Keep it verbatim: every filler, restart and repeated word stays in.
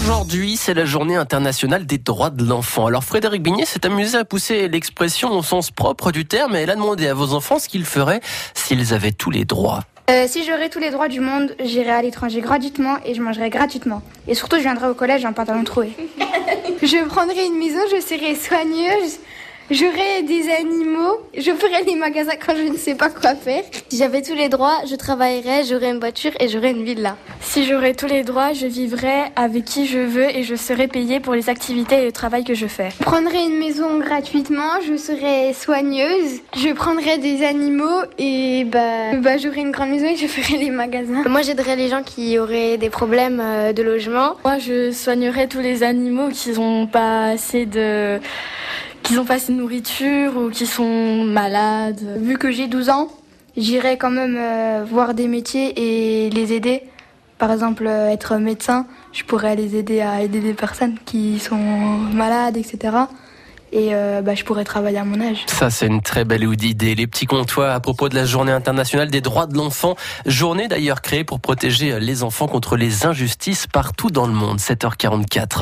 Aujourd'hui, c'est la journée internationale des droits de l'enfant. Alors Frédéric Bignet s'est amusé à pousser l'expression au sens propre du terme et elle a demandé à vos enfants ce qu'ils feraient s'ils avaient tous les droits. Euh, si j'aurais tous les droits du monde, j'irais à l'étranger gratuitement et je mangerais gratuitement. Et surtout, je viendrais au collège en pantalon troué. Je prendrais une maison, je serais soigneuse, j'aurais des animaux, je ferais les magasins quand je ne sais pas quoi faire. Si j'avais tous les droits, je travaillerais, j'aurais une voiture et j'aurais une villa. Si j'aurais tous les droits, je vivrais avec qui je veux et je serais payée pour les activités et le travail que je fais. Je prendrais une maison gratuitement, je serais soigneuse, je prendrais des animaux et bah, bah j'aurais une grande maison et je ferais les magasins. Moi, j'aiderais les gens qui auraient des problèmes de logement. Moi, je soignerais tous les animaux qui n'ont pas assez de... qui n'ont pas assez de nourriture ou qui sont malades. Vu que j'ai douze ans, j'irai quand même euh, voir des métiers et les aider. Par exemple, euh, être médecin, je pourrais les aider à aider des personnes qui sont malades, et cetera. Et euh, bah, je pourrais travailler à mon âge. Ça, c'est une très belle idée. Les petits comptoirs à propos de la journée internationale des droits de l'enfant. Journée d'ailleurs créée pour protéger les enfants contre les injustices partout dans le monde. sept heures quarante-quatre.